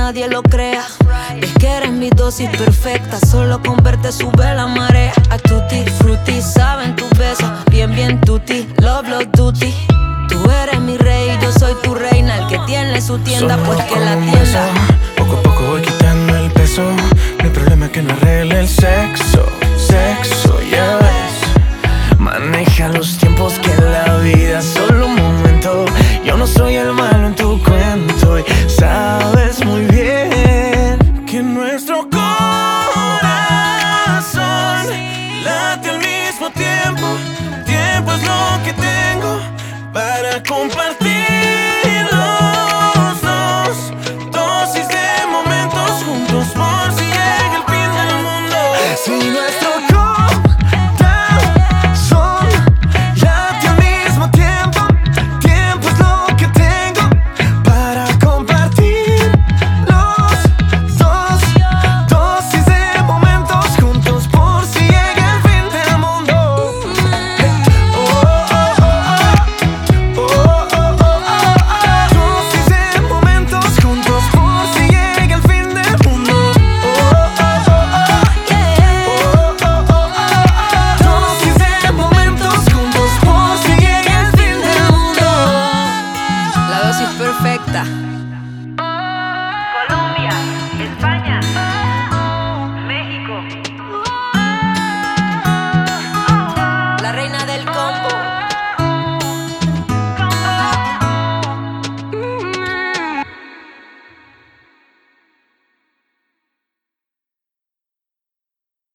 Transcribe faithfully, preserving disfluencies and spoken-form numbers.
nadie lo crea. Y es que eres mi dosis perfecta, solo con verte sube la marea. A tutti frutti, saben tus besos, bien bien tutti, love love duty. Tú eres mi rey, yo soy tu reina, el que tiene su tienda, Somos pues que como la un tienda. beso, poco a poco voy quitando el peso. Mi problema es que no arregle el sexo, sexo, ya ves. Maneja los tiempos, que la vida es solo un momento. Yo no soy el malo